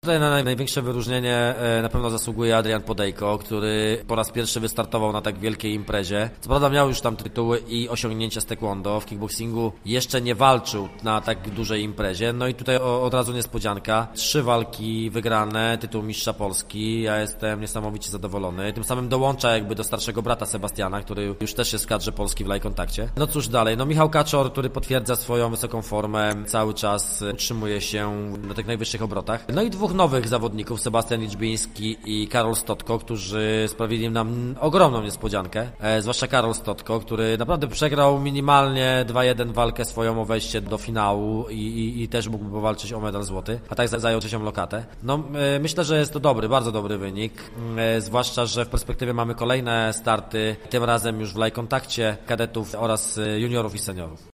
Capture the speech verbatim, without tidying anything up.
Tutaj na największe wyróżnienie na pewno zasługuje Adrian Podejko, który po raz pierwszy wystartował na tak wielkiej imprezie. Co prawda miał już tam tytuły i osiągnięcia z taekwondo. W kickboxingu jeszcze nie walczył na tak dużej imprezie. No i tutaj od razu niespodzianka. Trzy walki wygrane, tytuł mistrza Polski. Ja jestem niesamowicie zadowolony. Tym samym dołącza jakby do starszego brata Sebastiana, który już też jest w kadrze Polski w lajkontakcie. No cóż dalej, no Michał Kaczor, który potwierdza swoją wysoką formę, cały czas utrzymuje się na tych najwyższych obrotach. No i dwóch nowych zawodników, Sebastian Liczbiński i Karol Stotko, którzy sprawili nam ogromną niespodziankę. E, zwłaszcza Karol Stotko, który naprawdę przegrał minimalnie dwa jeden walkę swoją o wejście do finału i, i, i też mógłby powalczyć o medal złoty, a tak zajął trzecią lokatę. No e, myślę, że jest to dobry, bardzo dobry wynik, e, zwłaszcza, że w perspektywie mamy kolejne starty, tym razem już w lajkontakcie kadetów oraz juniorów i seniorów.